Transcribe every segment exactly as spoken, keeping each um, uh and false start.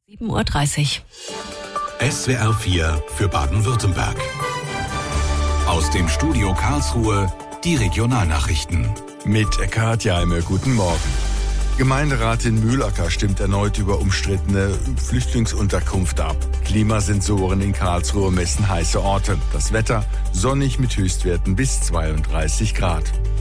sieben Uhr dreißig. S W R vier für Baden-Württemberg. Aus dem Studio Karlsruhe die Regionalnachrichten. Mit Katja Heime, guten Morgen. Gemeinderat in Mühlacker stimmt erneut über umstrittene Flüchtlingsunterkunft ab. Klimasensoren in Karlsruhe messen heiße Orte. Das Wetter sonnig mit Höchstwerten bis zweiunddreißig Grad.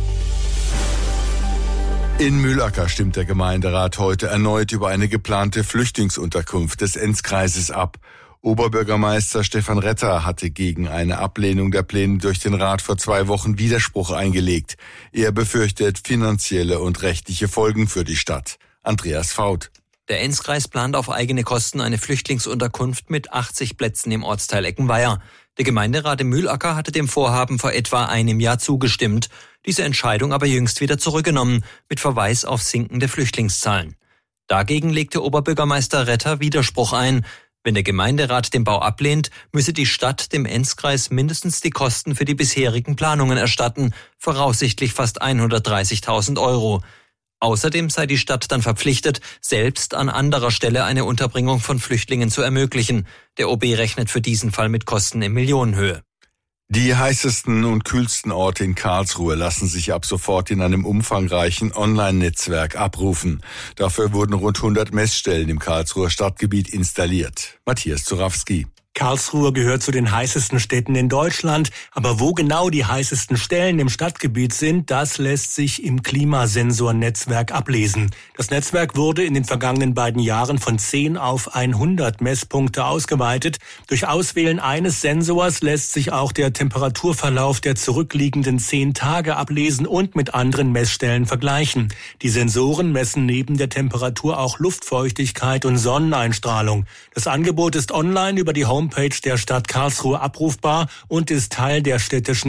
In Mühlacker stimmt der Gemeinderat heute erneut über eine geplante Flüchtlingsunterkunft des Enzkreises ab. Oberbürgermeister Stefan Retter hatte gegen eine Ablehnung der Pläne durch den Rat vor zwei Wochen Widerspruch eingelegt. Er befürchtet finanzielle und rechtliche Folgen für die Stadt. Andreas Faut. Der Enzkreis plant auf eigene Kosten eine Flüchtlingsunterkunft mit achtzig Plätzen im Ortsteil Eckenweiher. Der Gemeinderat in Mühlacker hatte dem Vorhaben vor etwa einem Jahr zugestimmt, diese Entscheidung aber jüngst wieder zurückgenommen, mit Verweis auf sinkende Flüchtlingszahlen. Dagegen legte Oberbürgermeister Retter Widerspruch ein. Wenn der Gemeinderat den Bau ablehnt, müsse die Stadt dem Enzkreis mindestens die Kosten für die bisherigen Planungen erstatten, voraussichtlich fast hundertdreißigtausend Euro. Außerdem sei die Stadt dann verpflichtet, selbst an anderer Stelle eine Unterbringung von Flüchtlingen zu ermöglichen. Der O B rechnet für diesen Fall mit Kosten in Millionenhöhe. Die heißesten und kühlsten Orte in Karlsruhe lassen sich ab sofort in einem umfangreichen Online-Netzwerk abrufen. Dafür wurden rund hundert Messstellen im Karlsruher Stadtgebiet installiert. Matthias Zurawski. Karlsruhe gehört zu den heißesten Städten in Deutschland. Aber wo genau die heißesten Stellen im Stadtgebiet sind, das lässt sich im Klimasensornetzwerk ablesen. Das Netzwerk wurde in den vergangenen beiden Jahren von zehn auf hundert Messpunkte ausgeweitet. Durch Auswählen eines Sensors lässt sich auch der Temperaturverlauf der zurückliegenden zehn Tage ablesen und mit anderen Messstellen vergleichen. Die Sensoren messen neben der Temperatur auch Luftfeuchtigkeit und Sonneneinstrahlung. Das Angebot ist online über die Homepage Homepage der Stadt Karlsruhe abrufbar und ist Teil der städtischen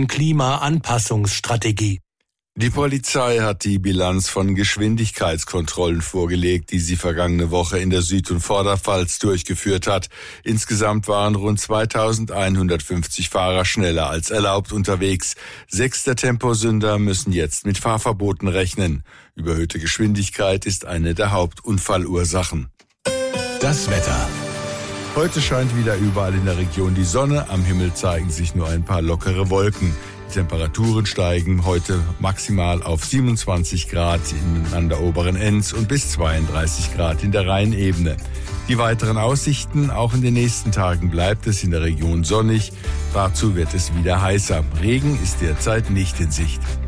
Klimaanpassungsstrategie. Die Polizei hat die Bilanz von Geschwindigkeitskontrollen vorgelegt, die sie vergangene Woche in der Süd- und Vorderpfalz durchgeführt hat. Insgesamt waren rund zweitausendeinhundertfünfzig Fahrer schneller als erlaubt unterwegs. Sechs der Temposünder müssen jetzt mit Fahrverboten rechnen. Überhöhte Geschwindigkeit ist eine der Hauptunfallursachen. Das Wetter. Heute scheint wieder überall in der Region die Sonne. Am Himmel zeigen sich nur ein paar lockere Wolken. Die Temperaturen steigen heute maximal auf siebenundzwanzig Grad in, an der oberen Enz und bis zweiunddreißig Grad in der Rheinebene. Die weiteren Aussichten: Auch in den nächsten Tagen bleibt es in der Region sonnig. Dazu wird es wieder heißer. Regen ist derzeit nicht in Sicht.